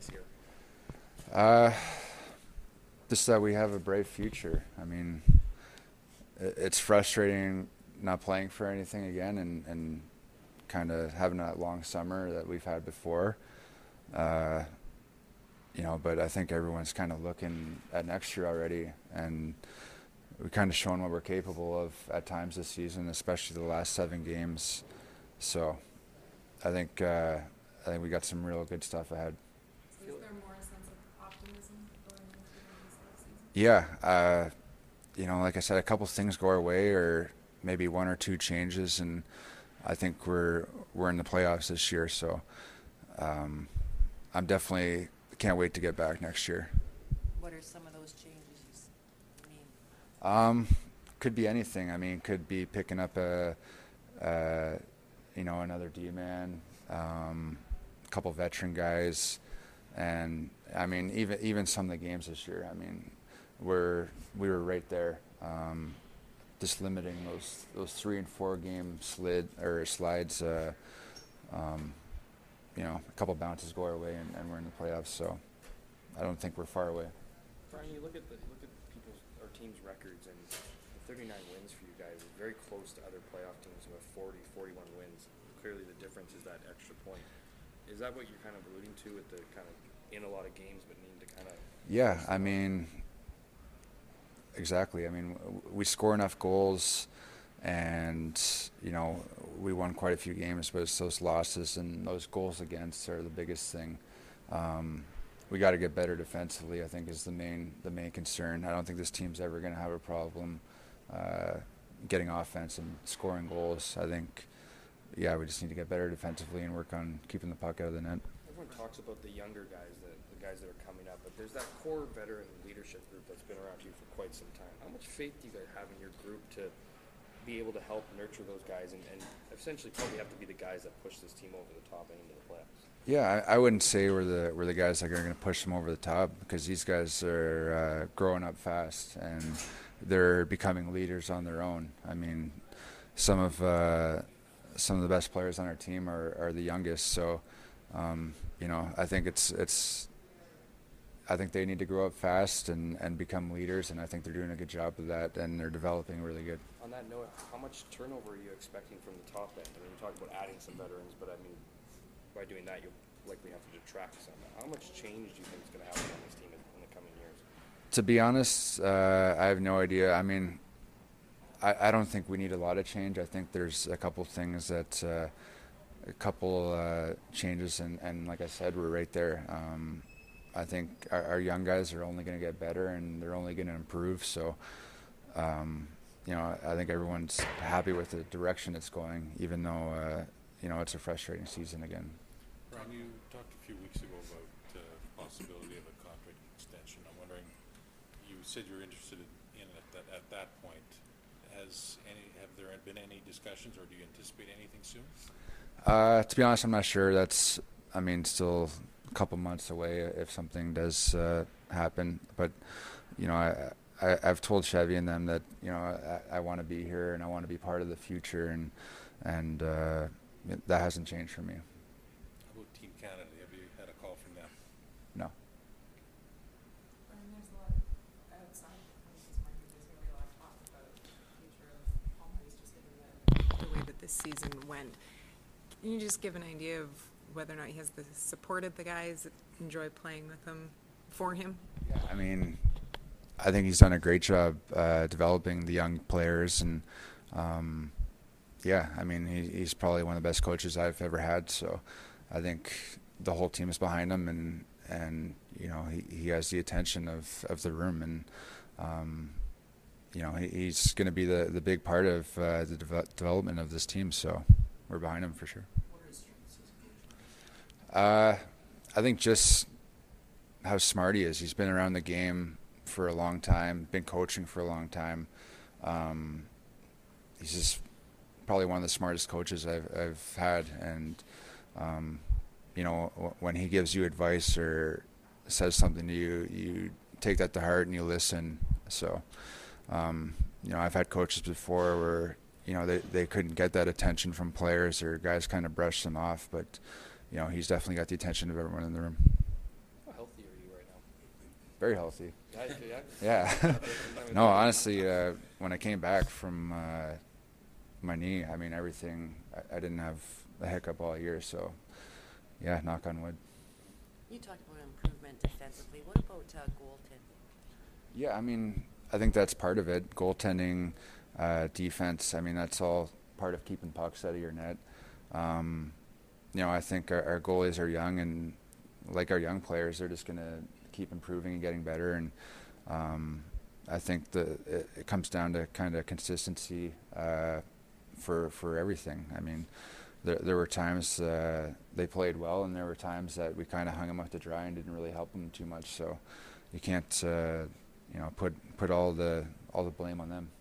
this year? Just that we have a bright future. I mean, it's frustrating not playing for anything again and kind of having that long summer that we've had before. But I think everyone's kind of looking at next year already, and we've kind of shown what we're capable of at times this season, especially the last 7 games. So I think we got some real good stuff ahead. So is there more a sense of optimism going into this season? Yeah, like I said, a couple things go our way, or maybe 1 or 2 changes, and I think we're in the playoffs this year. So I'm definitely can't wait to get back next year. What are some of those changes you mean? Could be anything. I mean, could be picking up another D-man, a couple veteran guys, and I mean, even some of the games this year. I mean, we were right there, just limiting those 3 and 4 game slides. A couple bounces go our way, and we're in the playoffs. So I don't think we're far away. Brian, you look at our team's records, and the 39 wins for you guys is very close to other playoff teams who have 40, 41 wins. Clearly, the difference is that extra point. Is that what you're kind of alluding to with the kind of in a lot of games, but needing to kind of? Yeah, I mean, exactly. I mean, we score enough goals, and we won quite a few games, but it's those losses and those goals against are the biggest thing. We got to get better defensively, I think, is the main concern. I don't think this team's ever going to have a problem getting offense and scoring goals. I think, we just need to get better defensively and work on keeping the puck out of the net. Everyone talks about the younger guys, the guys that are coming up, but there's that core veteran leadership group that's been around you for quite some time. How much faith do you guys have in your group to be able to help nurture those guys and essentially probably have to be the guys that push this team over the top and into the playoffs? Yeah, I wouldn't say we're the guys that are going to push them over the top, because these guys are growing up fast and they're becoming leaders on their own. I mean, some of the best players on our team are the youngest. So, I think I think they need to grow up fast and become leaders, and I think they're doing a good job of that, and they're developing really good. On that note, how much turnover are you expecting from the top end? I mean, you talked about adding some veterans, but I mean, by doing that, you'll likely have to detract some. How much change do you think is going to happen on this team in the coming years? To be honest, I have no idea. I mean, I don't think we need a lot of change. I think there's a couple things that, changes, and like I said, we're right there. I think our young guys are only going to get better, and they're only going to improve. So, I think everyone's happy with the direction it's going, even though, it's a frustrating season again. Brian, you talked a few weeks ago about the possibility of a contract extension. I'm wondering, you said you're interested in it at that point. Have there been any discussions, or do you anticipate anything soon? To be honest, I'm not sure. That's, still a couple months away if something does happen. But, I've told Chevy and them that, I want to be here and I want to be part of the future, and that hasn't changed for me. How about Team Canada? Have you had a call from them? No. And there's a lot outside of this market. There's going to be a lot of talk about the future of Palmies, just given the way that this season went. Can you just give an idea of whether or not he has supported the guys that enjoy playing with him for him? Yeah, I think he's done a great job developing the young players, and he's probably one of the best coaches I've ever had. So I think the whole team is behind him, and he has the attention of the room, and he's going to be the big part of the development of this team. So we're behind him for sure. What are his strengths as a coach? I think just how smart he is. He's been around the game for a long time, been coaching for a long time. He's just probably one of the smartest coaches I've had, and when he gives you advice or says something to you, you take that to heart and you listen. So I've had coaches before where they couldn't get that attention from players, or guys kind of brushed them off, but he's definitely got the attention of everyone in the room. very healthy. Yeah. Yeah. I mean, No, honestly, when I came back from my knee, I mean, everything, I didn't have a hiccup all year, so yeah, knock on wood. You talked about improvement defensively. What about goaltending? Yeah, I mean, I think that's part of it. Goaltending, defense, I mean, that's all part of keeping pucks out of your net. I think our goalies are young, and like our young players, they're just going to keep improving and getting better. And I think it comes down to kind of consistency for everything. I mean, there were times they played well, and there were times that we kind of hung them out to dry and didn't really help them too much. So you can't put all the blame on them.